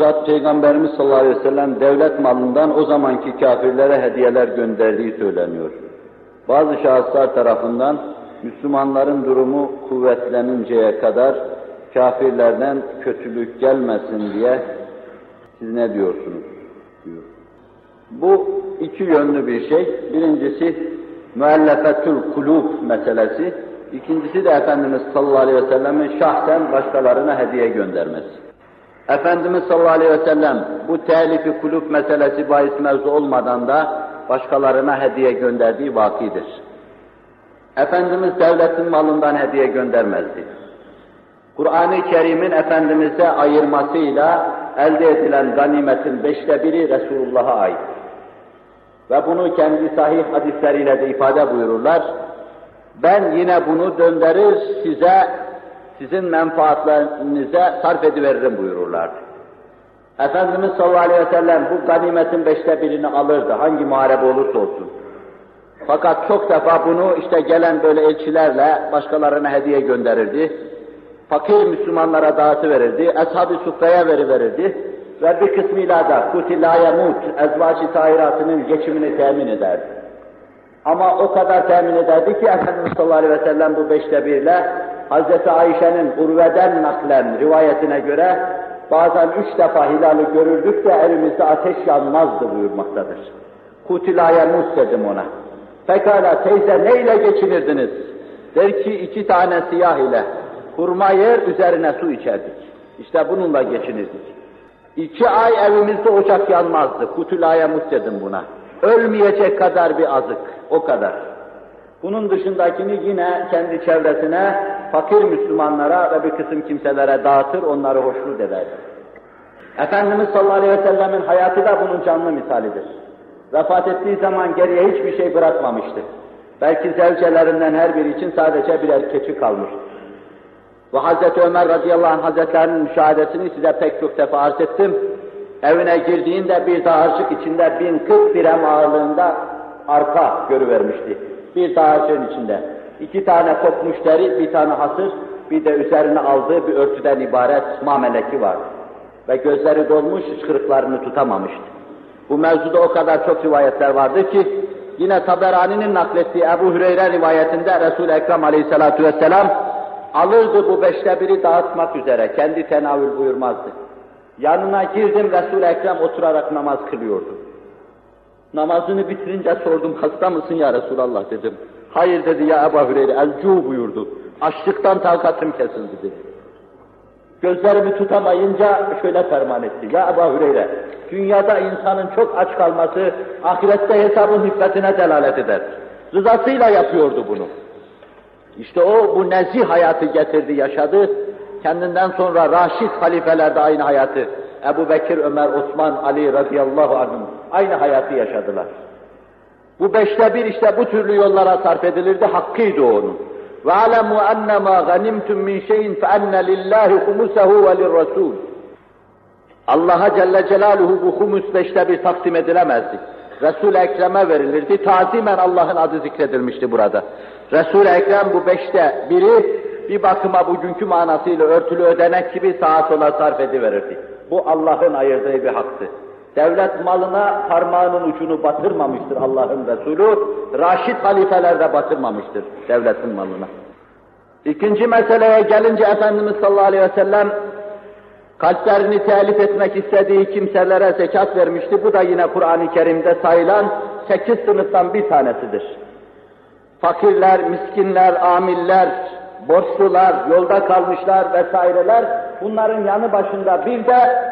bizzat Peygamberimiz sallallahu aleyhi ve sellem devlet malından o zamanki kafirlere hediyeler gönderdiği söyleniyor. Bazı şahıslar tarafından Müslümanların durumu kuvvetleninceye kadar kafirlerden kötülük gelmesin diye siz ne diyorsunuz? Diyor. Bu iki yönlü bir şey. Birincisi müellefetül kulûb meselesi. İkincisi de Efendimiz sallallahu aleyhi ve sellem'in şahsen başkalarına hediye göndermesi. Efendimiz sallallahu aleyhi ve sellem bu telif-i kulûb meselesi bahis mevzu olmadan da başkalarına hediye gönderdiği vakidir. Efendimiz devletin malından hediye göndermezdi. Kur'an-ı Kerim'in Efendimiz'e ayırmasıyla elde edilen ganimetin 1/5'i Resulullah'a ait. Ve bunu kendi sahih hadisleriyle de ifade buyururlar. Ben yine bunu döndürür size, sizin menfaatlerinize sarf ediveririm buyururlardı. Efendimiz sallallahu aleyhi ve sellem bu ganimetin 1/5'ini alırdı, hangi muharebe olursa olsun. Fakat çok defa bunu işte gelen böyle elçilerle başkalarına hediye gönderirdi. Fakir Müslümanlara dağıtıverirdi, Eshab-ı Suffa'ya veriverirdi ve bir kısmıyla da "Kutil la yemut" ezvac-ı tahiratının geçimini temin ederdi. Ama o kadar temin ederdi ki Efendimiz sallallahu aleyhi ve sellem bu 1/5 Hazreti Ayşe'nin Urve'den naklen rivayetine göre bazen 3 defa hilali görürdük de elimizde ateş yanmazdı buyurmaktadır. "Kutil la yemut" dedim ona. Pekala teyze neyle geçinirdiniz? Der ki 2 tane siyah ile hurma yer üzerine su içerdik. İşte bununla geçinirdik. 2 ay evimizde ocak yanmazdı. "Kutil la yemut" dedim buna. Ölmeyecek kadar bir azık, o kadar. Bunun dışındakini yine kendi çevresine, fakir Müslümanlara ve bir kısım kimselere dağıtır, onları hoşnut ederdi. Efendimiz sallallahu aleyhi ve sellemin hayatı da bunun canlı misalidir. Vefat ettiği zaman geriye hiçbir şey bırakmamıştı. Belki zevcelerinden her biri için sadece birer keçi kalmıştı. Ve Hazreti Ömer radıyallahu anh hazretlerinin müşahadesini size pek çok defa arz ettim. Evine girdiğinde bir dağarcık içinde 1040 dirhem ağırlığında arpa görüvermişti. Bir dağarcığın içinde. 2 tane kopmuş deri, 1 tane hasır, bir de üzerine aldığı bir örtüden ibaret mameleki vardı. Ve gözleri dolmuş, hıçkırıklarını tutamamıştı. Bu mevzuda o kadar çok rivayetler vardı ki, yine Taberani'nin naklettiği Ebu Hüreyre rivayetinde Resul-i Ekrem aleyhissalatu vesselam alırdı bu 1/5'i dağıtmak üzere, kendi tenavül buyurmazdı. Yanına girdim, Resul-i Ekrem oturarak namaz kılıyordu. Namazını bitirince sordum, hasta mısın ya Resulallah dedim. Hayır dedi ya Ebu Hüreyre, el-cu buyurdu. Açlıktan takatım kesildi dedi. Gözlerimi tutamayınca şöyle ferman etti. Ya Ebu Hüreyre, dünyada insanın çok aç kalması ahirette hesabın hikmetine delalet eder. Rızasıyla yapıyordu bunu. İşte o bu nezih hayatı getirdi, yaşadı. Kendinden sonra Raşid halifeler de aynı hayatı, Ebu Bekir, Ömer, Osman, Ali radıyallahu anhum aynı hayatı yaşadılar. Bu 1/5 işte bu türlü yollara sarf edilirdi, hakkıydı onun. وَعَلَمُوا أَنَّمَا غَنِمْتُمْ مِنْ شَيْءٍ فَأَنَّ لِلّٰهِ خُمُسَهُ وَلِلرَّسُولِ Allah'a Celle Celaluhu bu humus 1/5 taksim edilemezdi. Resul-i Ekrem'e verilirdi, tazimen Allah'ın adı zikredilmişti burada. Resul-i Ekrem bu 1/5 bir bakıma bugünkü manasıyla örtülü ödenek gibi sağa sola sarf ediverirdi. Bu Allah'ın ayırdığı bir haktı. Devlet malına parmağının ucunu batırmamıştır Allah'ın Resulü, Raşid halifeler de batırmamıştır devletin malına. İkinci meseleye gelince Efendimiz sallallahu aleyhi ve sellem kalplerini telif etmek istediği kimselere zekat vermişti. Bu da yine Kur'an-ı Kerim'de sayılan 8 sınıftan bir tanesidir. Fakirler, miskinler, amiller, borçlular, yolda kalmışlar vesaireler, bunların yanı başında bir de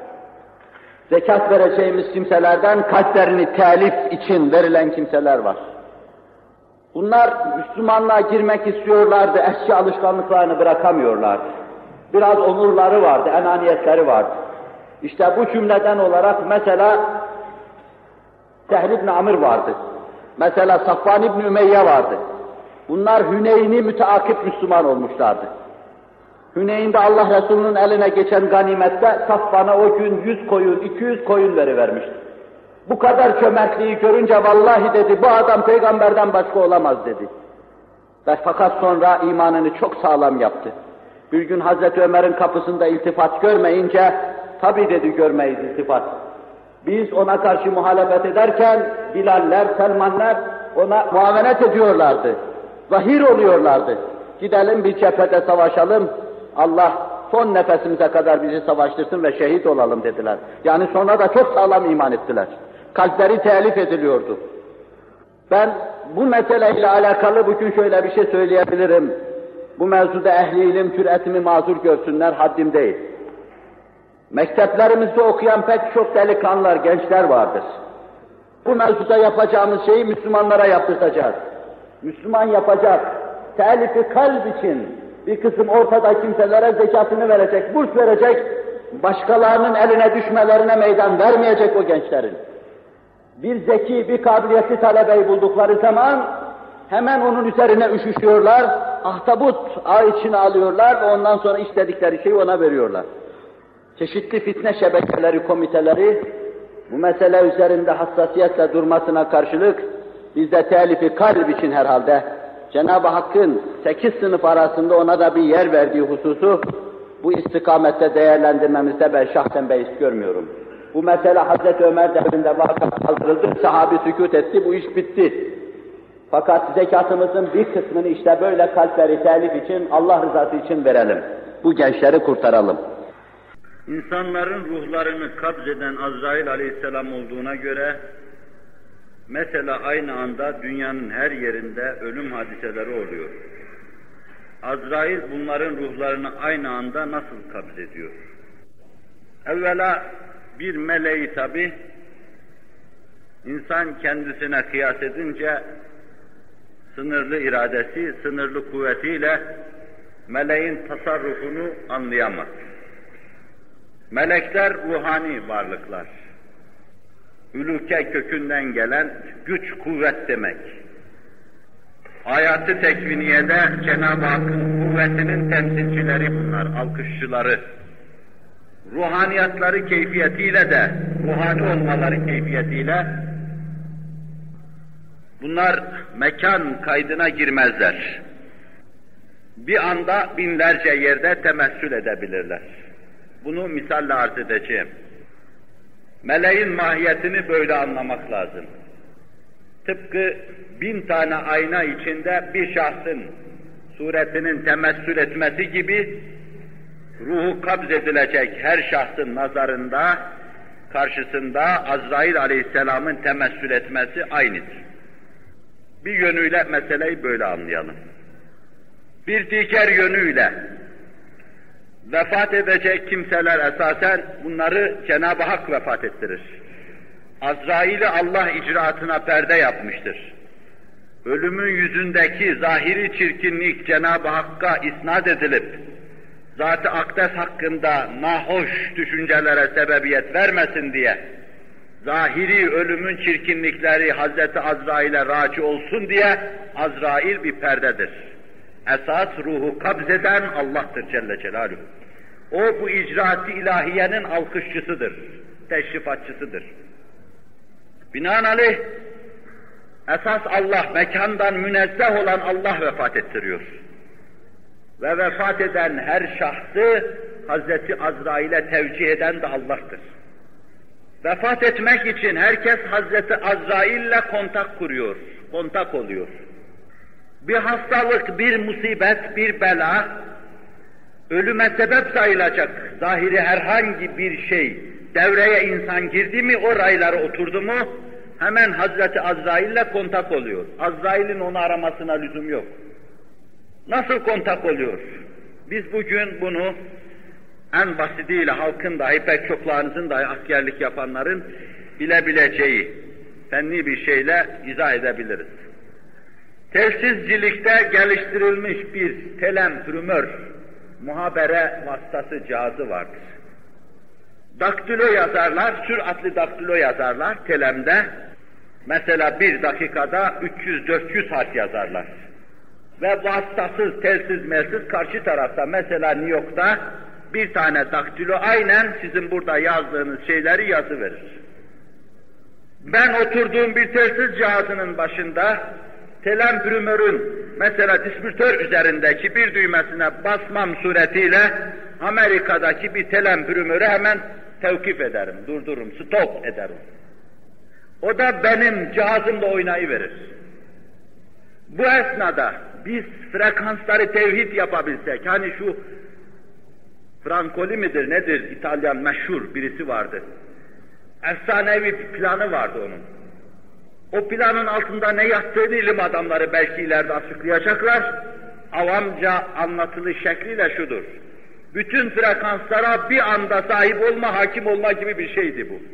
zekat vereceğimiz kimselerden kalplerini telif için verilen kimseler var. Bunlar Müslümanlığa girmek istiyorlardı, eski alışkanlıklarını bırakamıyorlardı. Biraz onurları vardı, enaniyetleri vardı. İşte bu cümleden olarak mesela Sehl ibn Amr vardı. Mesela Safvan ibn Ümeyye vardı. Bunlar Hüneyn'i müteakip Müslüman olmuşlardı. Hüneyn'de Allah Resulü'nün eline geçen ganimette Safvan'a o gün 100 koyun, 200 koyun verivermişti. Bu kadar cömertliği görünce vallahi dedi, bu adam peygamberden başka olamaz dedi. Ve fakat sonra imanını çok sağlam yaptı. Bir gün Hazreti Ömer'in kapısında iltifat görmeyince tabi dedi görmeyiz iltifat. Biz ona karşı muhalefet ederken Bilaller, Selmanlar ona muavenet ediyorlardı. Zahir oluyorlardı. Gidelim bir cephede savaşalım, Allah son nefesimize kadar bizi savaştırsın ve şehit olalım dediler. Yani sonra da çok sağlam iman ettiler. Kalpleri telif ediliyordu. Ben bu meseleyle alakalı bugün şöyle bir şey söyleyebilirim. Bu mevzuda ehli ilim cüretimi mazur görsünler, haddim değil. Mekteplerimizde okuyan pek çok delikanlılar, gençler vardır. Bu mevzuda yapacağımız şeyi Müslümanlara yaptırtacağız. Müslüman yapacak, telif-i kalp için bir kısım ortada kimselere zekatını verecek, burs verecek, başkalarının eline düşmelerine meydan vermeyecek o gençlerin. Bir zeki, bir kabiliyetli talebeyi buldukları zaman hemen onun üzerine üşüşüyorlar, ahtapot ağ içine alıyorlar ve ondan sonra istedikleri şeyi ona veriyorlar. Çeşitli fitne şebekeleri, komiteleri bu mesele üzerinde hassasiyetle durmasına karşılık biz de telif-i kalp için herhalde Cenab-ı Hakk'ın 8 sınıf arasında ona da bir yer verdiği hususu bu istikamette değerlendirmemizde ben şahsen beis görmüyorum. Bu mesele Hazreti Ömer devrinde vaka kaldırıldı, sahabi sükût etti, bu iş bitti. Fakat zekatımızın bir kısmını işte böyle kalpleri telif için, Allah rızası için verelim. Bu gençleri kurtaralım. İnsanların ruhlarını kabzeden Azrail aleyhisselam olduğuna göre, mesela aynı anda dünyanın her yerinde ölüm hadiseleri oluyor. Azrail bunların ruhlarını aynı anda nasıl kabzediyor? Evvela bir meleği tabi, insan kendisine kıyas edince, sınırlı iradesi, sınırlı kuvvetiyle meleğin tasarrufunu anlayamaz. Melekler ruhani varlıklar. Üluke kökünden gelen güç, kuvvet demek. Hayat-ı tekviniyede Cenab-ı Hakk'ın kuvvetinin temsilcileri bunlar, alkışçıları. Ruhaniyatları keyfiyetiyle de, ruhani olmaları keyfiyetiyle bunlar mekan kaydına girmezler. Bir anda binlerce yerde temessül edebilirler. Bunu misalle arz edeceğim. Meleğin mahiyetini böyle anlamak lazım. Tıpkı 1000 tane ayna içinde bir şahsın suretinin temessül etmesi gibi, ruhu kabz edilecek her şahsın nazarında, karşısında Azrail aleyhisselamın temessül etmesi aynıdır. Bir yönüyle meseleyi böyle anlayalım. Bir diğer yönüyle, vefat edecek kimseler esasen bunları Cenab-ı Hak vefat ettirir. Azrail'i Allah icraatına perde yapmıştır. Ölümün yüzündeki zahiri çirkinlik Cenab-ı Hakk'a isnat edilip, Zat-ı Akdes hakkında nahoş düşüncelere sebebiyet vermesin diye, zahiri ölümün çirkinlikleri Hazreti Azrail'e raci olsun diye Azrail bir perdedir. Esas ruhu kabzeden Allah'tır Celle Celaluhu. O bu icraat-ı ilahiyenin alkışçısıdır, teşrifatçısıdır. Binaenaleyh esas Allah, mekandan münezzeh olan Allah vefat ettiriyor. Ve vefat eden her şahsı Hazreti Azrail'e tevcih eden de Allah'tır. Vefat etmek için herkes Hazreti Azrail'le kontak kuruyor, kontak oluyor. Bir hastalık, bir musibet, bir bela, ölüme sebep sayılacak zahiri herhangi bir şey devreye insan girdi mi, o raylara oturdu mu, hemen Hazreti Azrail'le kontak oluyor. Azrail'in onu aramasına lüzum yok. Nasıl kontak oluyor? Biz bugün bunu en basitiyle halkın dahi, pek çoklarınızın dahi askerlik yapanların bilebileceği fenni bir şeyle izah edebiliriz. Telsizcilikte geliştirilmiş bir telemprümör, muhabere vasıtası cihazı vardır. Daktilo yazarlar, süratli daktilo yazarlar telemde. Mesela bir dakikada 300-400 harf yazarlar. Ve vasıtasız, telsiz melsiz karşı tarafta, mesela New York'ta bir tane daktilo aynen sizin burada yazdığınız şeyleri yazıverir. Ben oturduğum bir telsiz cihazının başında telemprümörün mesela distribütör üzerindeki bir düğmesine basmam suretiyle Amerika'daki bir telemprümörü hemen tevkif ederim, durdururum, stop ederim. O da benim cihazımla oynayıverir. Bu esnada biz frekansları tevhid yapabilsek, hani şu Frankoli midir nedir, İtalyan meşhur birisi vardı. Efsanevi bir planı vardı onun. O planın altında ne yattığını ilim adamları belki ileride açıklayacaklar. Avamca anlatılış şekliyle şudur. Bütün frekanslara bir anda sahip olma, hakim olma gibi bir şeydi bu.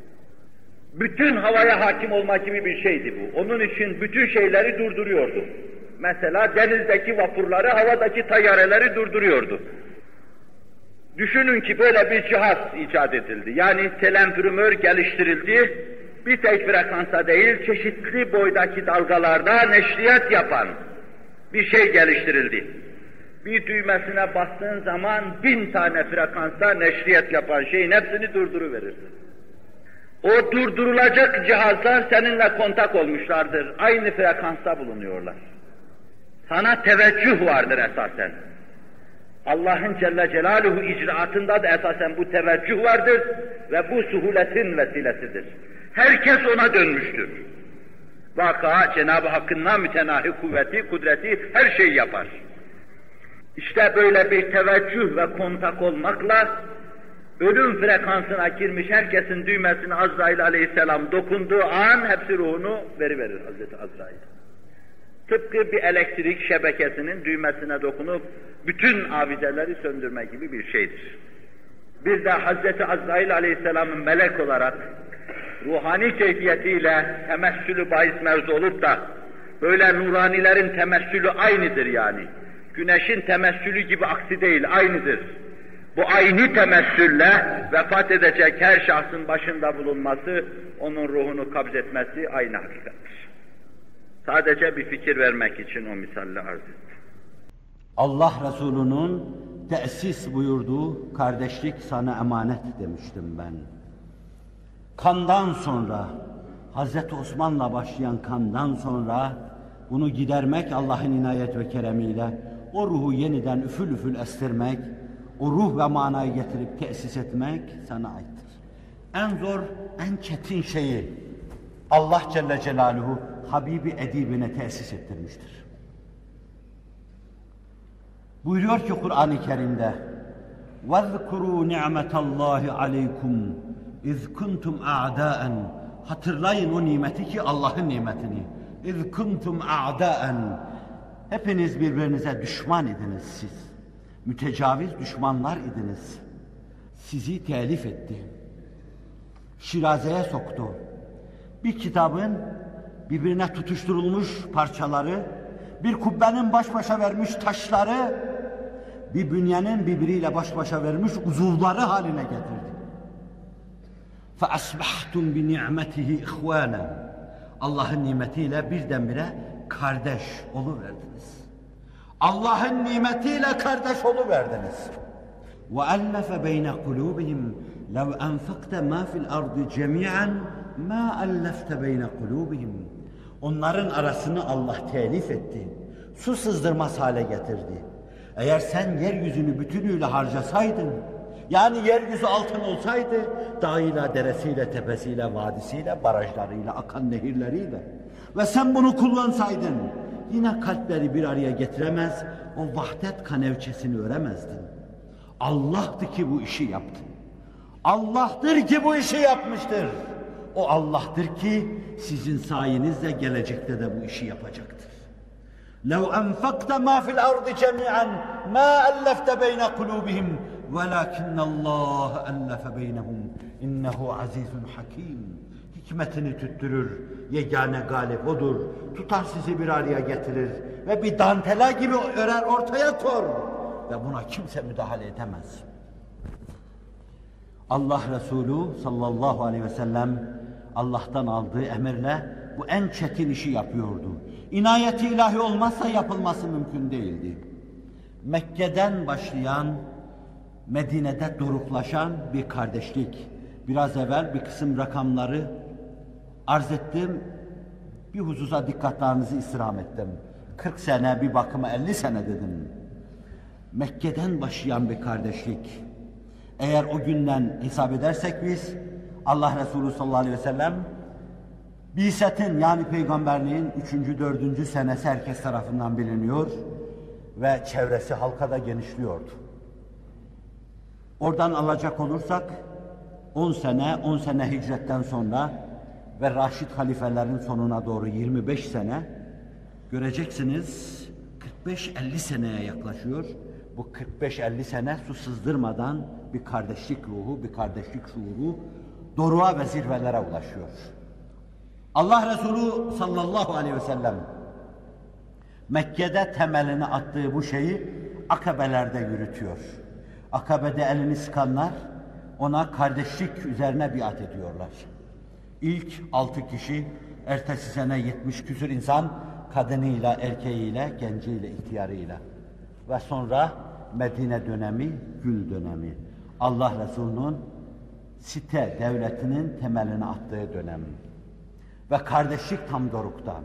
Bütün havaya hakim olma gibi bir şeydi bu. Onun için bütün şeyleri durduruyordu. Mesela denizdeki vapurları, havadaki tayyareleri durduruyordu. Düşünün ki böyle bir cihaz icat edildi. Yani telenfürmör geliştirildi. Bir tek frekansa değil, çeşitli boydaki dalgalarda neşriyat yapan bir şey geliştirildi. Bir düğmesine bastığın zaman 1000 tane frekansta neşriyat yapan şeyin hepsini durduruverirsin. O durdurulacak cihazlar seninle kontak olmuşlardır. Aynı frekansta bulunuyorlar. Sana teveccüh vardır esasen. Allah'ın Celle Celaluhu icraatında da esasen bu teveccüh vardır ve bu suhuletin vesilesidir. Herkes ona dönmüştür. Vaka Cenab-ı Hakk'ın namütenahi kuvveti, kudreti her şeyi yapar. İşte böyle bir teveccüh ve kontak olmakla ölüm frekansına girmiş herkesin düğmesine Azrail aleyhisselam dokunduğu an hepsi ruhunu veriverir Hazreti Azrail. Tıpkı bir elektrik şebekesinin düğmesine dokunup bütün avizeleri söndürme gibi bir şeydir. Bir de Hazreti Azrail aleyhisselamın melek olarak ruhani keyfiyetiyle temessülü bahis mevzu olup da böyle nuranilerin temessülü aynıdır yani. Güneşin temessülü gibi aksi değil, aynıdır. Bu aynı temessülle vefat edecek her şahsın başında bulunması, onun ruhunu kabzetmesi aynı hakikattir. Sadece bir fikir vermek için o misalle arz ettim. Allah Resulü'nün tesis buyurduğu kardeşlik sana emanet demiştim ben. Kandan sonra, Hazreti Osman'la başlayan kandan sonra bunu gidermek Allah'ın inayet ve keremiyle o ruhu yeniden üfül üfül estirmek, o ruh ve manayı getirip tesis etmek sana aittir. En zor, en çetin şeyi Allah Celle Celaluhu Habibi edibine tesis ettirmiştir. Buyuruyor ki Kur'an-ı Kerim'de وَذْكُرُوا نِعْمَةَ اللّٰهِ عَلَيْكُمْ اِذْ كُنْتُمْ اَعْدَاءً Hatırlayın o nimeti ki Allah'ın nimetini. اِذْ كُنْتُمْ اَعْدَاءً Hepiniz birbirinize düşman idiniz siz. Mütecaviz düşmanlar idiniz. Sizi telif etti. Şirazeye soktu. Bir kitabın birbirine tutuşturulmuş parçaları, bir kubbenin baş başa vermiş taşları, bir bünyenin birbiriyle baş başa vermiş uzuvları haline getirdi. فَأَصْبَحْتُمْ بِنِعْمَتِهِ اِخْوَانًا Allah'ın nimetiyle birdenbire kardeş oluverdiniz. Allah'ın nimetiyle kardeş oluverdiniz. وَأَلَّفَ بَيْنَ قُلُوبِهِمْ لَوْ أَنْفَقْتَ مَا فِي الْأَرْضِ جَمِيعًا مَا أَلَّفْتَ بَيْنَ قُلُوبِهِمْ Onların arasını Allah telif etti. Su sızdırmaz hale getirdi. Eğer sen yeryüzünü bütünüyle harcasaydın, yani yeryüzü altın olsaydı, dağıyla, deresiyle, tepesiyle, vadisiyle, barajlarıyla, akan nehirleriyle ve sen bunu kullansaydın, yine kalpleri bir araya getiremez, o vahdet kanevçesini öremezdin. Allah'tı ki bu işi yaptı. Allah'tır ki bu işi yapmıştır. O Allah'tır ki sizin sayenizle gelecekte de bu işi yapacaktır. لَوْ أَنْفَقْتَ مَا فِي الْأَرْضِ جَمِيعًا مَا أَلَّفْتَ بَيْنَ قُلُوبِهِمْ وَلَكِنَّ اللّٰهَ أَلَّفَ بَيْنَهُمْ اِنَّهُ عَزِيزٌ حَكِيمٌ Hikmetini tüttürür, yegane galip odur, tutar sizi bir araya getirir ve bir dantela gibi örer ortaya kor ve buna kimse müdahale edemez. Allah Resulü sallallahu aleyhi ve sellem Allah'tan aldığı emirle bu en çetin işi yapıyordu. İnayeti ilahi olmazsa yapılması mümkün değildi. Mekke'den başlayan, Medine'de doruklaşan bir kardeşlik. Biraz evvel bir kısım rakamları arz ettim, bir hususa dikkatlerinizi istirham ettim. 40 sene, bir bakıma 50 sene dedim. Mekke'den başlayan bir kardeşlik Eğer o günden hesap edersek biz, Allah Resulü sallallahu aleyhi ve sellem, Bi'setin yani peygamberliğin 3. 4. senesi herkes tarafından biliniyor ve çevresi halkada genişliyordu. Oradan alacak olursak 10 sene hicretten sonra ve Raşid halifelerin sonuna doğru 25 sene göreceksiniz 45-50 seneye yaklaşıyor. Bu 45-50 sene su sızdırmadan bir kardeşlik ruhu, bir kardeşlik şuuru doruğa ve zirvelere ulaşıyor. Allah Resulü sallallahu aleyhi ve sellem Mekke'de temelini attığı bu şeyi akabelerde yürütüyor. Akabede elini sıkanlar ona kardeşlik üzerine biat ediyorlar. İlk 6 kişi, ertesi sene 70 küsur insan, kadınıyla, erkeğiyle, genciyle, ihtiyarıyla. Ve sonra Medine dönemi, Gül dönemi. Allah Resulü'nün site devletinin temelini attığı dönem. Ve kardeşlik tam doruktan.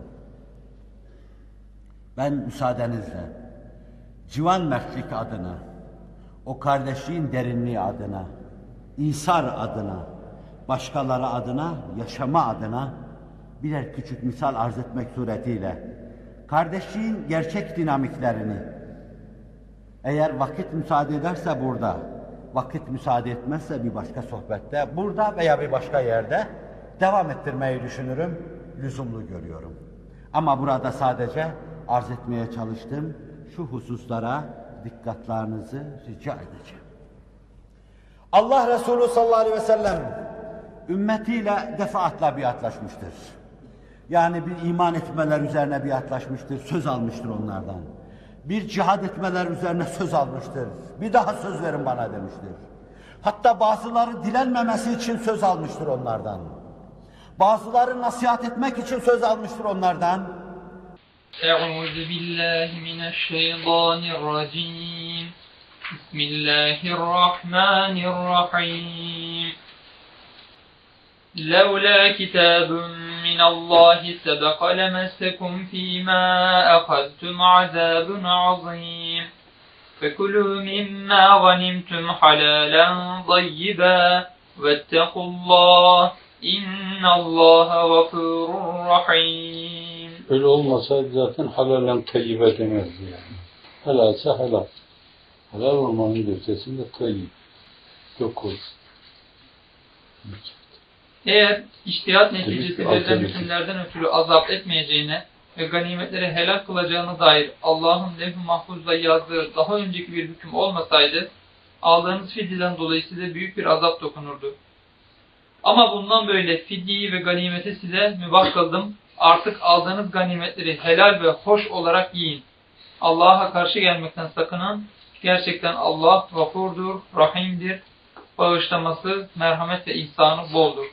Ben müsaadenizle Civan Mertlik adına, o kardeşliğin derinliği adına, İsar adına, başkaları adına, yaşama adına birer küçük misal arz etmek suretiyle kardeşliğin gerçek dinamiklerini eğer vakit müsaade ederse burada, vakit müsaade etmezse bir başka sohbette, burada veya bir başka yerde devam ettirmeyi düşünürüm, lüzumlu görüyorum. Ama burada sadece arz etmeye çalıştım, şu hususlara dikkatlerinizi rica edeceğim. Allah Resulü sallallahu aleyhi ve sellem ümmetiyle defaatle biatlaşmıştır. Yani bir iman etmeler üzerine biatlaşmıştır, söz almıştır onlardan. Bir cihad etmeler üzerine söz almıştır. Bir daha söz verin bana demiştir. Hatta bazıları dilenmemesi için söz almıştır onlardan. Bazıları nasihat etmek için söz almıştır onlardan. Euzu billahi mineşşeytanirracim. Bismillahirrahmanirrahim. لولا كتاب من الله سبق لمسكم فيما أخذتم عذاب عظيم فكلوا مما غنمتم حلالا طيبا واتقوا الله إن الله غفور رحيم. Öyle olmasaydı zaten halalen tayyibe demezdi yani. Helalse helal. Helal olmanın ötesinde tayyib. Yok olur. Eğer içtihat neticesi verilen hükümlerden ötürü azap etmeyeceğine ve ganimetleri helal kılacağına dair Allah'ın levh-i mahfuzda yazdığı daha önceki bir hüküm olmasaydı, aldığınız fidyeden dolayı size büyük bir azap dokunurdu. Ama bundan böyle fidyeyi ve ganimeti size mübah kıldım. Artık aldığınız ganimetleri helal ve hoş olarak yiyin. Allah'a karşı gelmekten sakının. Gerçekten Allah gafurdur, rahimdir. Bağışlaması, merhamet ve ihsanı boldur.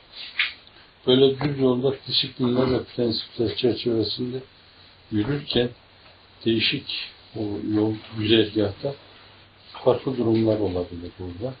Böyle düz yolda disiplinler ve prensipler çerçevesinde yürürken değişik o yol güzergahta farklı durumlar olabilir burada.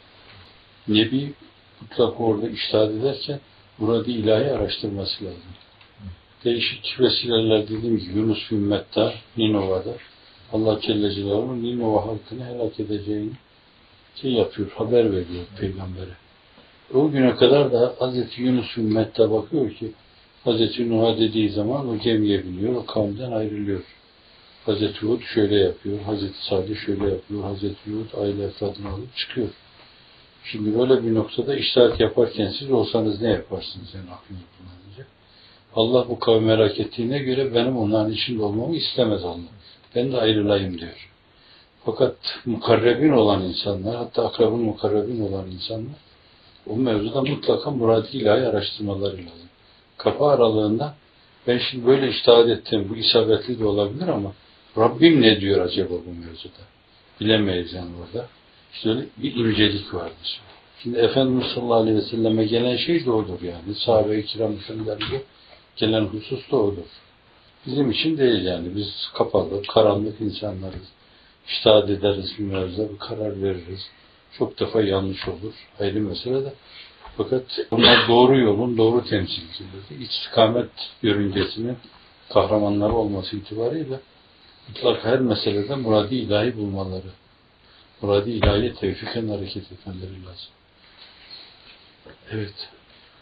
Nebi mutlaka orada iştahat ederken burada ilahi araştırması lazım. Değişik vesileler dediğim gibi Yunus Ümmet'te, Ninova'da Allah Celle Celaluhu'nun Ninova halkını helak edeceğini yapıyor, haber veriyor peygambere. O güne kadar da Hazreti Yunus Ümmet'te bakıyor ki Hazreti Nuh'a dediği zaman o gemiye biniyor, o kavimden ayrılıyor. Hazreti Hud şöyle yapıyor, Hazreti Salih şöyle yapıyor, Hazreti Hud aile efradını alıp çıkıyor. Şimdi böyle bir noktada iştahat yaparken siz olsanız ne yaparsınız yani aklınızı kullanacak. Allah bu kavmi merak ettiğine göre benim onların içinde olmamı istemez Allah. Ben de ayrılayım diyor. Fakat mukarrebin olan insanlar, hatta akrabın mukarrebin olan insanlar o mevzuda mutlaka murad-ı ilahi araştırmaları lazım. Kapı aralığında ben şimdi böyle iştahat ettim, bu isabetli de olabilir ama Rabbim ne diyor acaba bu mevzuda? Bilemeyiz yani orada. İşte öyle bir incelik vardır. Şimdi Efendimiz sallallahu aleyhi ve selleme gelen şey de odur yani. Sahabe-i kiram efendilerine gelen husus da odur. Bizim için değil yani. Biz kapalı, karanlık insanlarız. İçtihat ederiz bir mevzuda, bir karar veririz. Çok defa yanlış olur. Ayrı mesele de. Fakat bunlar doğru yolun doğru temsilcileri. İstikamet yörüngesinin kahramanları olması itibariyle mutlaka her meselede murad-ı ilahi bulmaları murad-ı ilahiye tevfiken hareket etmeleri lazım. Evet.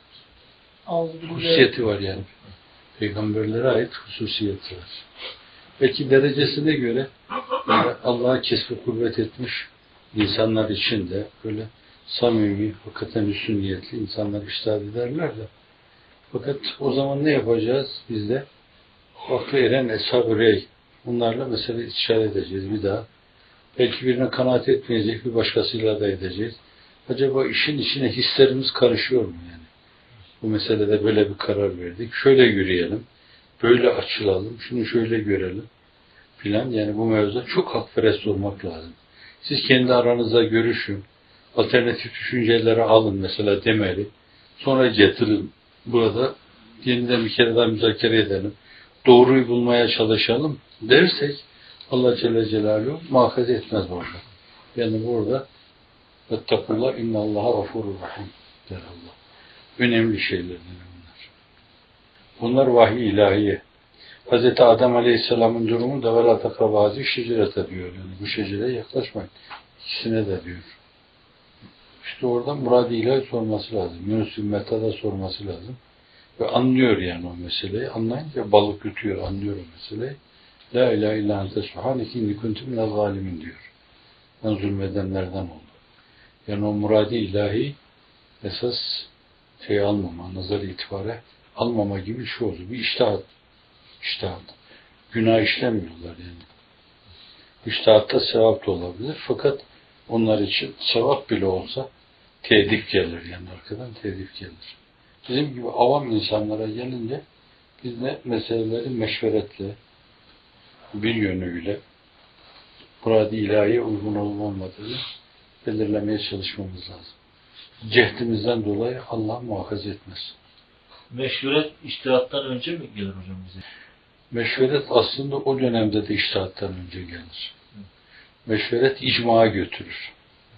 Hususiyeti var yani. Peygamberlere ait hususiyeti var. Belki derecesine göre yani Allah'a kesbi kuvvet etmiş insanlar için de böyle samimi, hakikaten üstün niyetli insanlar iştahat ederler de. Fakat o zaman ne yapacağız biz de? Vakfı eren Eshab-ı Rey. Bunlarla mesela istişare edeceğiz bir daha. Belki birine kanaat etmeyecek, bir başkasıyla da edeceğiz. Acaba işin içine hislerimiz karışıyor mu yani? Bu meselede böyle bir karar verdik. Şöyle yürüyelim, böyle açılalım, şunu şöyle görelim filan. Yani bu mevzuda çok hakperest olmak lazım. Siz kendi aranızda görüşün, alternatif düşünceleri alın mesela demeli. Sonra getirin burada yeniden bir kere daha müzakere edelim. Doğruyu bulmaya çalışalım dersek Allah Celle Celaluhu muhafaza etmez burada. Yani burada vettekullah innallaha gafurur rahim der Allah. Önemli şeylerden bunlar. Bunlar vahiy ilahiye. Hz. Adem Aleyhisselam'ın durumu da vela takrabazi şecerete diyor. Yani bu şecereye yaklaşmayın. İkisine de diyor. İşte oradan murad-ı ilahi sorması lazım. Yunus Ümmet'e de sorması lazım. Ve anlıyor yani o meseleyi. Anlayınca balık yutuyor, anlıyor o meseleyi. La ilahe illa ente subhaneke inni kuntu minel zalimin diyor. Ben zulmedenlerden oldum. Yani o murad-ı ilahi esas almama, nazar itibare almama gibi bir şey oldu. Bir iştihat. Günah işlemiyorlar yani. İştihatta sevap da olabilir. Fakat onlar için sevap bile olsa tedip gelir yani arkadan tedip gelir. Bizim gibi avam insanlara gelince biz de meseleleri meşveretle bir yönüyle murad-ı ilahiye uygun olup olmadığını belirlemeye çalışmamız lazım. Cehdimizden dolayı Allah muhafaza etmez. Meşveret içtihattan önce mi gelir hocam bize? Meşveret aslında o dönemde de içtihattan önce gelir. Meşveret icmaya götürür.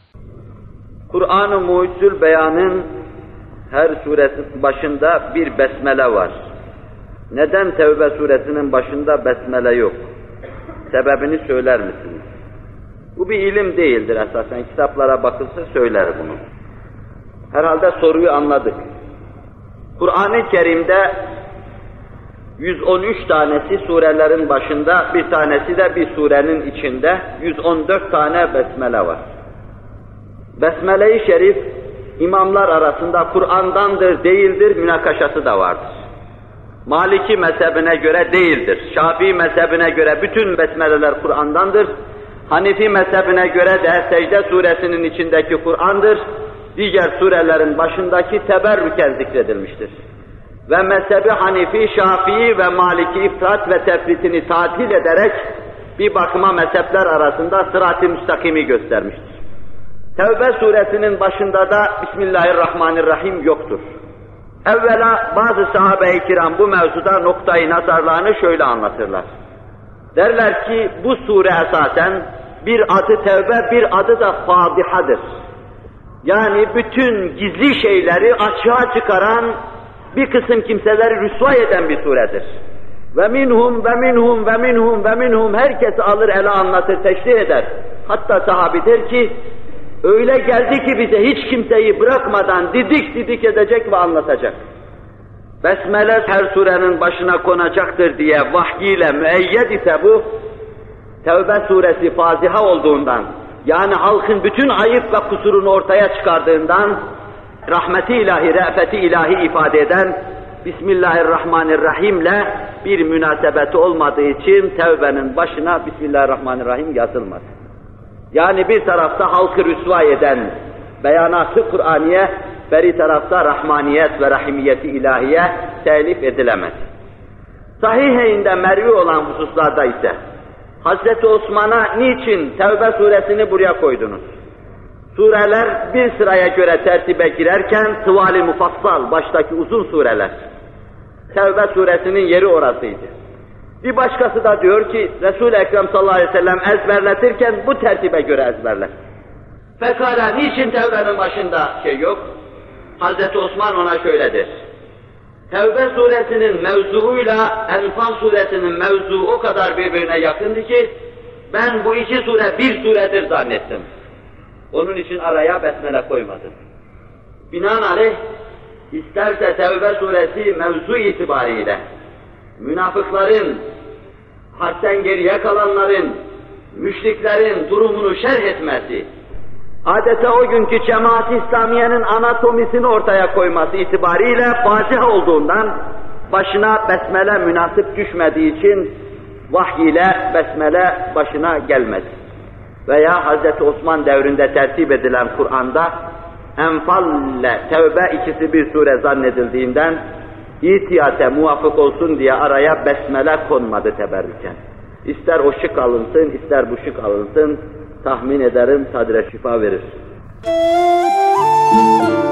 Kur'an-ı Mucizül Beyan'ın her suresinin başında bir besmele var. Neden Tevbe suresinin başında besmele yok? Sebebini söyler misiniz? Bu bir ilim değildir esasen. Kitaplara bakılsa söyler bunu. Herhalde soruyu anladık. Kur'an-ı Kerim'de 113 tanesi surelerin başında, bir tanesi de bir surenin içinde 114 tane besmele var. Besmele-i Şerif imamlar arasında Kur'an'dandır, değildir münakaşası da vardır. Maliki mezhebine göre değildir. Şafii mezhebine göre bütün besmeleler Kur'an'dandır. Hanifi mezhebine göre de Secde suresinin içindeki Kur'an'dır. Diğer surelerin başındaki teberrüken zikredilmiştir. Ve mezhebi Hanifi, Şafii ve Maliki ifrat ve tefritini tatil ederek bir bakıma mezhepler arasında sırat-ı müstakimi göstermiştir. Tevbe suresinin başında da Bismillahirrahmanirrahim yoktur. Evvela bazı sahabe-i kiram bu mevzuda noktayı nazarlarını şöyle anlatırlar. Derler ki bu sure esasen bir adı Tevbe, bir adı da Fadihadır. Yani bütün gizli şeyleri açığa çıkaran, bir kısım kimseleri rüsva eden bir suredir. Ve minhum herkes alır ele anlatır, teşrih eder. Hatta sahabi der ki, öyle geldi ki bize hiç kimseyi bırakmadan didik edecek ve anlatacak. Besmele her surenin başına konacaktır diye vahyiyle müeyyed ise bu, Tevbe suresi Fatiha olduğundan, yani halkın bütün ayıp ve kusurunu ortaya çıkardığından, rahmeti ilahi, re'feti ilahi ifade eden Bismillahirrahmanirrahim'le bir münasebeti olmadığı için Tevbe'nin başına Bismillahirrahmanirrahim yazılmaz. Yani bir tarafta halkı rüsva eden beyanat-ı Kur'aniye, beri tarafta rahmaniyet ve rahimiyeti ilahiye telif edilemez. Sahih-inde mervi olan hususlarda ise Hazreti Osman'a niçin Tevbe suresini buraya koydunuz? Sureler bir sıraya göre tertibe girerken tıval-i mufassal, baştaki uzun sureler. Tevbe suresinin yeri orasıydı. Bir başkası da diyor ki Resul-i Ekrem sallallahu aleyhi ve sellem ezberletirken bu tertibe göre ezberler. Pekala niçin Tevbe'nin başında yok? Hazreti Osman ona şöyledir. Tevbe suresinin mevzuuyla Enfal suresinin mevzuu o kadar birbirine yakındı ki ben bu iki sure bir suredir zannettim. Onun için araya besmele koymadı. Binaenaleyh, isterse Tevbe suresi mevzu itibariyle, münafıkların, hadden geriye kalanların, müşriklerin durumunu şerh etmesi, adeta o günkü cemaat-i İslamiye'nin anatomisini ortaya koyması itibariyle Fatiha olduğundan, başına besmele münasip düşmediği için vahiy ile besmele başına gelmedi. Veya Hz. Osman devrinde tertip edilen Kur'an'da Enfal ile Tevbe ikisi bir sure zannedildiğinden itiyate muvafık olsun diye araya besmele konmadı teberrüken. İster o şık alınsın, ister bu şık alınsın, tahmin ederim sadre şifa verir.